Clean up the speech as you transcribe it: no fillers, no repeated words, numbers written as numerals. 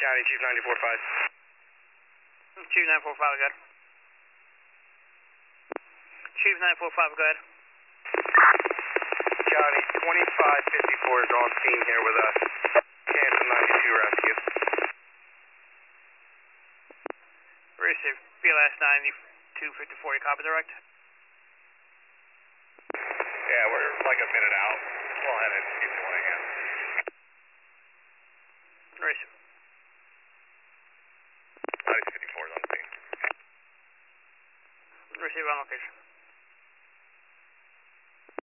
County, Chief 945. Chief 945, go ahead. Chief 945, go ahead. County, 2554 is on scene here with us. Cancel 92 rescue. Receive. BLS 9254, you copy direct? Yeah, we're like a minute out. Go ahead and keep going in. Receive. 9254 is on scene. Receive on location.